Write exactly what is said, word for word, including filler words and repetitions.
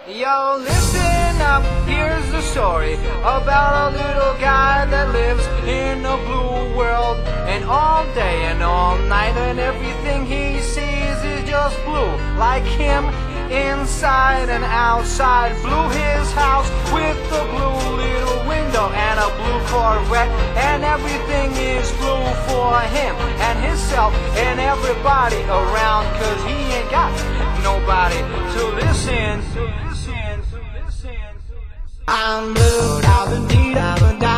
Yo, listen up, here's the story about a little guy that lives in a blue world. And all day and all night and everything he sees is just blue. Like him, inside and outside. Blue his house with a blue little window and a blue Corvette. And everything is blue for him and himself and everybody around. Cause he ain't got nobody to listen. To listen, to listen, to listen. I'm blue, da ba dee da ba da.